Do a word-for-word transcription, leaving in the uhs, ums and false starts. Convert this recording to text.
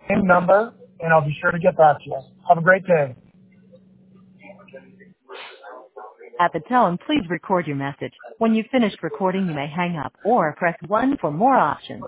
Same number, and I'll be sure to get back to you. Have a great day. At the tone, please record your message. When you've finished recording, you may hang up or press one for more options.